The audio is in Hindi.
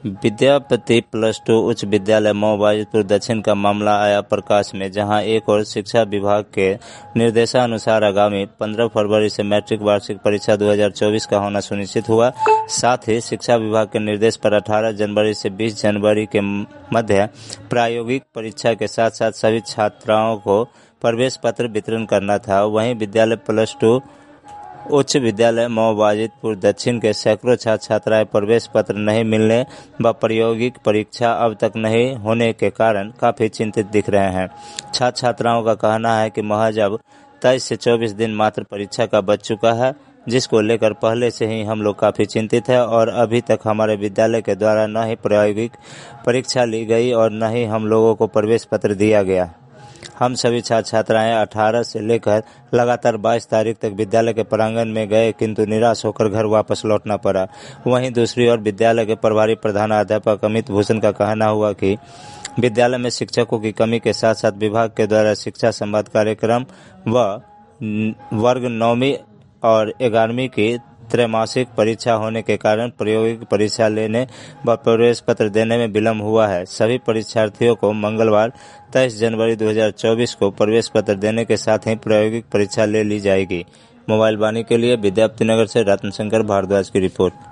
विद्यापति +2 उच्च विद्यालय मऊ वाजिदपुर दक्षिण का मामला आया प्रकाश में, जहां एक और शिक्षा विभाग के निर्देशानुसार आगामी 15 फरवरी से मैट्रिक वार्षिक परीक्षा 2024 का होना सुनिश्चित हुआ। साथ ही शिक्षा विभाग के निर्देश पर 18 जनवरी से 20 जनवरी के मध्य प्रायोगिक परीक्षा के साथ साथ सभी छात्राओं को प्रवेश पत्र वितरण करना था। वहीं विद्यालय +2 उच्च विद्यालय मऊ वाजिदपुर दक्षिण के सैकड़ों छात्र छात्राएं प्रवेश पत्र नहीं मिलने व प्रायोगिक परीक्षा अब तक नहीं होने के कारण काफी चिंतित दिख रहे हैं। छात्र छात्राओं का कहना है कि महज अब 23 से 24 दिन मात्र परीक्षा का बच चुका है, जिसको लेकर पहले से ही हम लोग काफी चिंतित है और अभी तक हमारे विद्यालय के द्वारा न ही प्रायोगिक परीक्षा ली गई और न ही हम लोगों को प्रवेश पत्र दिया गया। हम सभी छात्र छात्राएं 18 से लेकर लगातार 22 तारीख तक विद्यालय के प्रांगण में गए, किंतु निराश होकर घर वापस लौटना पड़ा। वहीं दूसरी ओर विद्यालय के प्रभारी प्रधानाध्यापक अमित भूषण का कहना हुआ कि विद्यालय में शिक्षकों की कमी के साथ साथ विभाग के द्वारा शिक्षा संवाद कार्यक्रम व वर्ग 9वीं और 11वीं की त्रैमासिक परीक्षा होने के कारण प्रायोगिक परीक्षा लेने व प्रवेश पत्र देने में विलम्ब हुआ है। सभी परीक्षार्थियों को मंगलवार 23 जनवरी 2024 को प्रवेश पत्र देने के साथ ही प्रायोगिक परीक्षा ले ली जाएगी। मोबाइल वाणी के लिए विद्यापति नगर से रत्न शंकर भारद्वाज की रिपोर्ट।